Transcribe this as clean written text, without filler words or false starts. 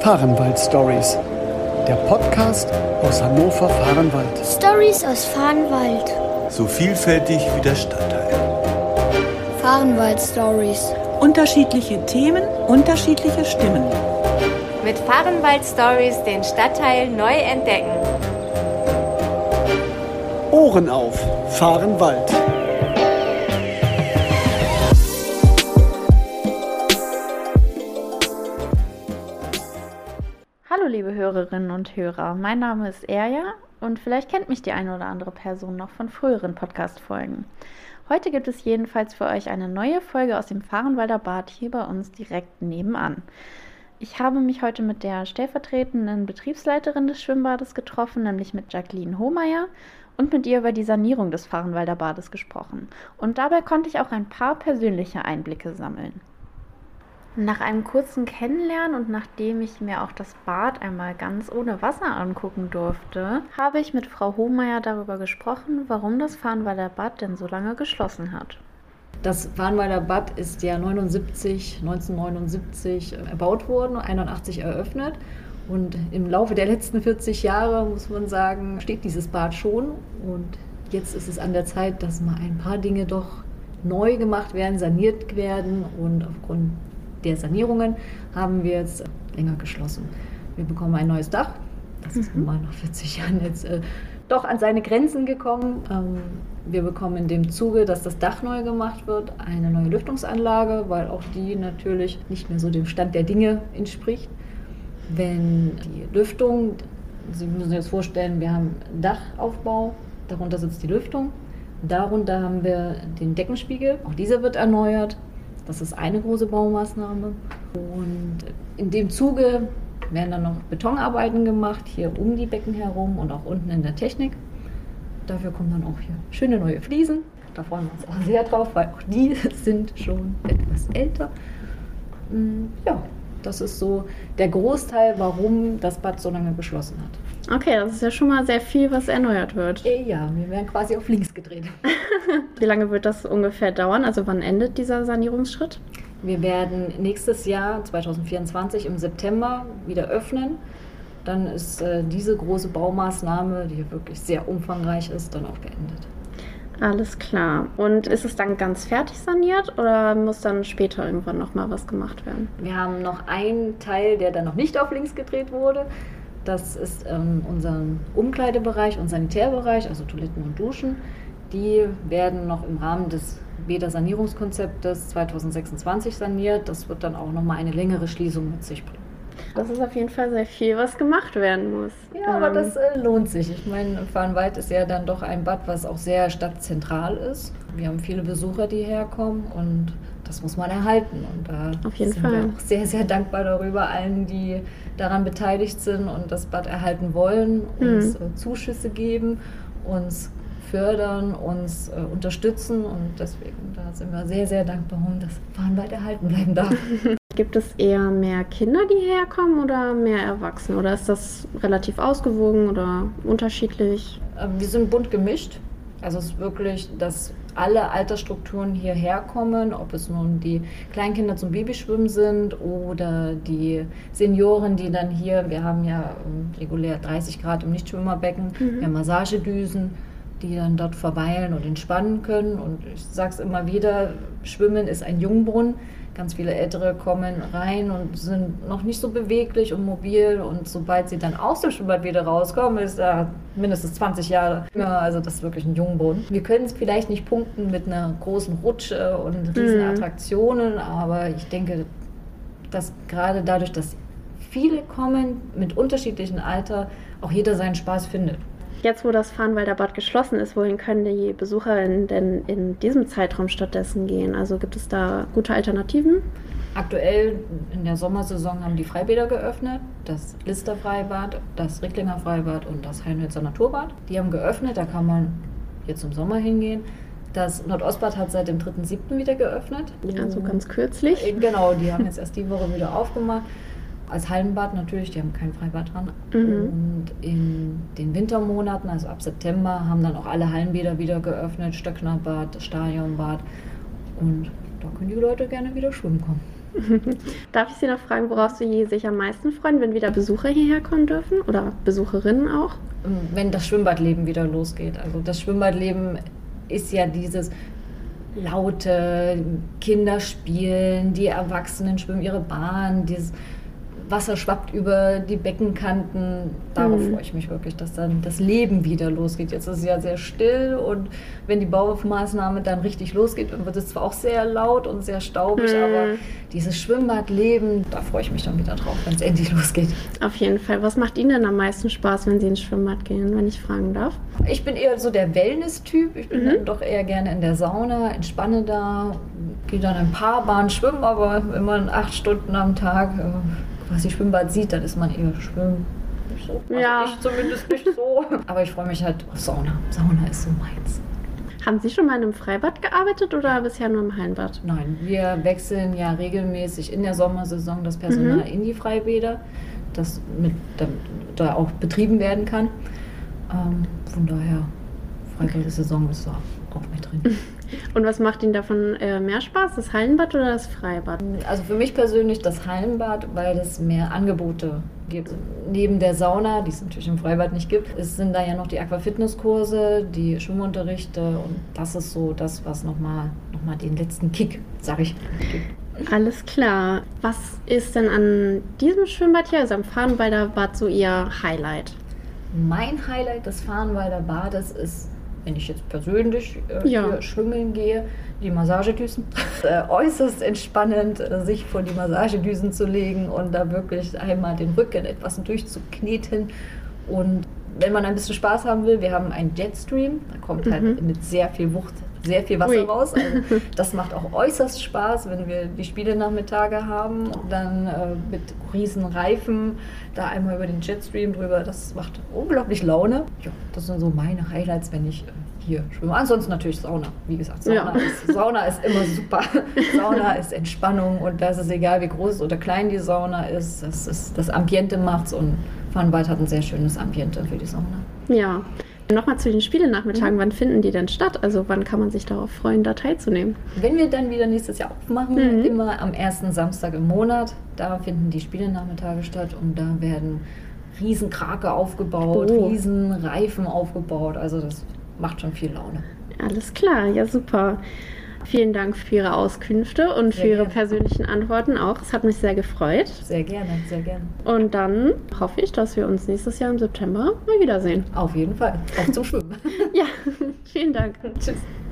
Fahrenwald Stories, der Podcast aus Hannover-Fahrenwald. Stories aus Fahrenwald. So vielfältig wie der Stadtteil. Fahrenwald Stories. Unterschiedliche Themen, unterschiedliche Stimmen. Mit Fahrenwald Stories den Stadtteil neu entdecken. Ohren auf, Fahrenwald. Hallo liebe Hörerinnen und Hörer, mein Name ist Erja und vielleicht kennt mich die eine oder andere Person noch von früheren Podcast-Folgen. Heute gibt es jedenfalls für euch eine neue Folge aus dem Fahrenwalder Bad hier bei uns direkt nebenan. Ich habe mich heute mit der stellvertretenden Betriebsleiterin des Schwimmbades getroffen, nämlich mit Jacqueline Hohmeier, und mit ihr über die Sanierung des Fahrenwalder Bades gesprochen. Und dabei konnte ich auch ein paar persönliche Einblicke sammeln. Nach einem kurzen Kennenlernen und nachdem ich mir auch das Bad einmal ganz ohne Wasser angucken durfte, habe ich mit Frau Hohmeier darüber gesprochen, warum das Fahrenwalder Bad denn so lange geschlossen hat. Das Fahrenwalder Bad ist ja 1979 erbaut worden, 1981 eröffnet. Und im Laufe der letzten 40 Jahre, muss man sagen, steht dieses Bad schon. Und jetzt ist es an der Zeit, dass mal ein paar Dinge doch neu gemacht werden, saniert werden. Und aufgrund der Sanierungen haben wir jetzt länger geschlossen. Wir bekommen ein neues Dach. Das ist nun mal nach 40 Jahren jetzt doch an seine Grenzen gekommen. Wir bekommen in dem Zuge, dass das Dach neu gemacht wird, eine neue Lüftungsanlage, weil auch die natürlich nicht mehr so dem Stand der Dinge entspricht. Wenn die Lüftung, Sie müssen sich das vorstellen, wir haben einen Dachaufbau, darunter sitzt die Lüftung, darunter haben wir den Deckenspiegel, auch dieser wird erneuert. Das ist eine große Baumaßnahme. Und in dem Zuge werden dann noch Betonarbeiten gemacht, hier um die Becken herum und auch unten in der Technik. Dafür kommen dann auch hier schöne neue Fliesen. Da freuen wir uns auch sehr drauf, weil auch die sind schon etwas älter. Ja, das ist so der Großteil, warum das Bad so lange geschlossen hat. Okay, das ist ja schon mal sehr viel, was erneuert wird. Ja, wir werden quasi auf links gedreht. Wie lange wird das ungefähr dauern? Also wann endet dieser Sanierungsschritt? Wir werden nächstes Jahr, 2024, im September wieder öffnen. Dann ist diese große Baumaßnahme, die wirklich sehr umfangreich ist, dann auch beendet. Alles klar. Und ist es dann ganz fertig saniert oder muss dann später irgendwann nochmal was gemacht werden? Wir haben noch einen Teil, der dann noch nicht auf links gedreht wurde. Das ist unser Umkleidebereich und Sanitärbereich, also Toiletten und Duschen. Die werden noch im Rahmen des Bäder-Sanierungskonzeptes 2026 saniert. Das wird dann auch nochmal eine längere Schließung mit sich bringen. Das ist auf jeden Fall sehr viel, was gemacht werden muss. Ja, aber das lohnt sich. Ich meine, Fahrenwald ist ja dann doch ein Bad, was auch sehr stadtzentral ist. Wir haben viele Besucher, die herkommen und das muss man erhalten. Und da auf jeden sind Fall. wir auch sehr, sehr dankbar darüber, allen, die daran beteiligt sind und das Bad erhalten wollen, uns Zuschüsse geben, uns fördern, uns unterstützen und deswegen da sind wir sehr, sehr dankbar, um das Fahrenwald erhalten bleiben darf. Gibt es eher mehr Kinder, die herkommen oder mehr Erwachsene? Oder ist das relativ ausgewogen oder unterschiedlich? Wir sind bunt gemischt. Also es ist wirklich, dass alle Altersstrukturen hierher kommen, ob es nun die Kleinkinder zum Babyschwimmen sind oder die Senioren, die dann hier, wir haben ja regulär 30 Grad im Nichtschwimmerbecken, wir haben Massagedüsen, die dann dort verweilen und entspannen können. Und ich sage es immer wieder, Schwimmen ist ein Jungbrunnen. Ganz viele Ältere kommen rein und sind noch nicht so beweglich und mobil. Und sobald sie dann aus dem Schwimmbad wieder rauskommen, ist da mindestens 20 Jahre. Ja, also das ist wirklich ein Jungbrunnen. Wir können es vielleicht nicht punkten mit einer großen Rutsche und riesen Attraktionen, aber ich denke, dass gerade dadurch, dass viele kommen mit unterschiedlichem Alter, auch jeder seinen Spaß findet. Jetzt, wo das Fahrenwalder Bad geschlossen ist, wohin können die Besucherinnen denn in diesem Zeitraum stattdessen gehen? Also gibt es da gute Alternativen? Aktuell in der Sommersaison haben die Freibäder geöffnet, das Lister Freibad, das Ricklinger Freibad und das Heinhölzer Naturbad. Die haben geöffnet, da kann man jetzt im Sommer hingehen. Das Nordostbad hat seit dem 3.7. wieder geöffnet. Also ganz kürzlich. Genau, die haben jetzt erst die Woche wieder aufgemacht. Als Hallenbad natürlich, die haben kein Freibad dran. Und in den Wintermonaten, also ab September, haben dann auch alle Hallenbäder wieder geöffnet, Stöcknerbad, Stadionbad. Und da können die Leute gerne wieder schwimmen kommen. Darf ich Sie noch fragen, worauf Sie sich am meisten freuen, wenn wieder Besucher hierher kommen dürfen oder Besucherinnen auch? Wenn das Schwimmbadleben wieder losgeht. Also das Schwimmbadleben ist ja dieses laute, Kinder spielen, die Erwachsenen schwimmen ihre Bahn, dieses Wasser schwappt über die Beckenkanten. Darauf freue ich mich wirklich, dass dann das Leben wieder losgeht. Jetzt ist es ja sehr still und wenn die Baumaßnahme dann richtig losgeht, dann wird es zwar auch sehr laut und sehr staubig, aber dieses Schwimmbadleben, da freue ich mich dann wieder drauf, wenn es endlich losgeht. Auf jeden Fall. Was macht Ihnen denn am meisten Spaß, wenn Sie ins Schwimmbad gehen, wenn ich fragen darf? Ich bin eher so der Wellness-Typ. Ich bin dann doch eher gerne in der Sauna, entspanne da, gehe dann ein paar Bahnen schwimmen, aber wenn man 8 Stunden am Tag quasi Schwimmbad sieht, dann ist man eher schwimmen. Nicht so. Also Ja. ich zumindest nicht so. Aber ich freue mich halt auf Sauna. Sauna ist so meins. Haben Sie schon mal in einem Freibad gearbeitet oder bisher nur im Hallenbad? Nein, wir wechseln ja regelmäßig in der Sommersaison das Personal in die Freibäder, das da auch betrieben werden kann. Von daher, Freibad-Saison ist da auch mit drin. Und was macht Ihnen davon mehr Spaß, das Hallenbad oder das Freibad? Also für mich persönlich das Hallenbad, weil es mehr Angebote gibt. Neben der Sauna, die es natürlich im Freibad nicht gibt, sind da ja noch die Aquafitness-Kurse, die Schwimmunterrichte und das ist so das, was nochmal den letzten Kick, sag ich, gibt. Alles klar. Was ist denn an diesem Schwimmbad hier, also am Fahrenwalder Bad, so Ihr Highlight? Mein Highlight des Fahrenwalder Bades ist, wenn ich jetzt persönlich hier schwimmen gehe, die Massagedüsen. Äußerst entspannend, sich vor die Massagedüsen zu legen und da wirklich einmal den Rücken etwas durchzukneten. Und wenn man ein bisschen Spaß haben will, wir haben einen Jetstream, da kommt halt mit sehr viel Wucht sehr viel Wasser raus. Also das macht auch äußerst Spaß, wenn wir die Spielenachmittage haben und dann mit riesen Reifen da einmal über den Jetstream drüber. Das macht unglaublich Laune. Ja, das sind so meine Highlights, wenn ich hier schwimme. Ansonsten natürlich Sauna. Wie gesagt, Sauna ist immer super. Sauna ist Entspannung und da ist es egal, wie groß oder klein die Sauna ist. Das Ambiente macht's und Fahrenwald hat ein sehr schönes Ambiente für die Sauna. Ja. Nochmal zu den Spielenachmittagen. Wann finden die denn statt? Also wann kann man sich darauf freuen, da teilzunehmen? Wenn wir dann wieder nächstes Jahr aufmachen, immer am ersten Samstag im Monat, da finden die Spielenachmittage statt und da werden Riesenkrake aufgebaut, Riesenreifen aufgebaut. Also das macht schon viel Laune. Alles klar, ja super. Vielen Dank für Ihre Auskünfte und für Ihre persönlichen Antworten auch. Es hat mich sehr gefreut. Sehr gerne, sehr gerne. Und dann hoffe ich, dass wir uns nächstes Jahr im September mal wiedersehen. Auf jeden Fall. Auch zum Schwimmen. Ja, vielen Dank. Tschüss.